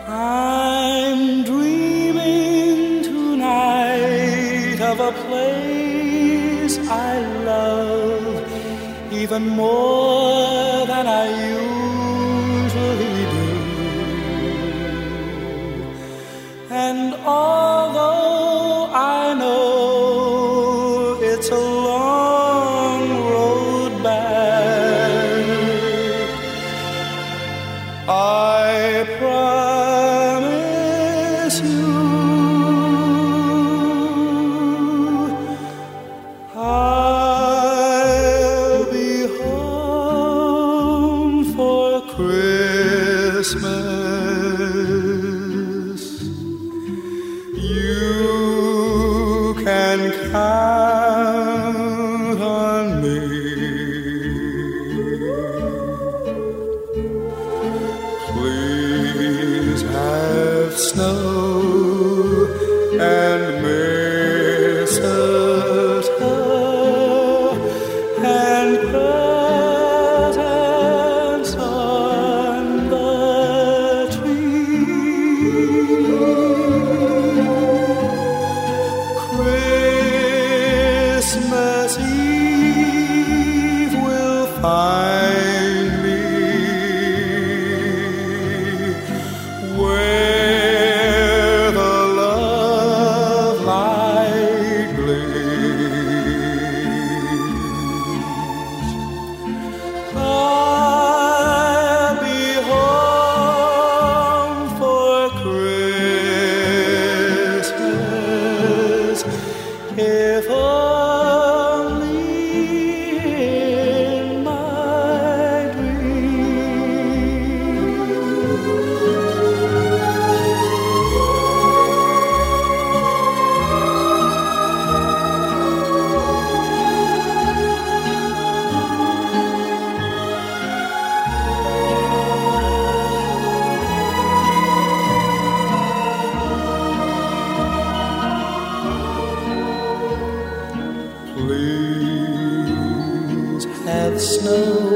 I'm dreaming tonight of a place I love even more than I usually do. And although I know it's a long road back, I promise you I'll be home for Christmas. You can count on me. Please have snow and mistletoe and presents on the tree. Christmas Eve will find me where the love light gleams. I'll be home for Christmas, if only in my Please have snow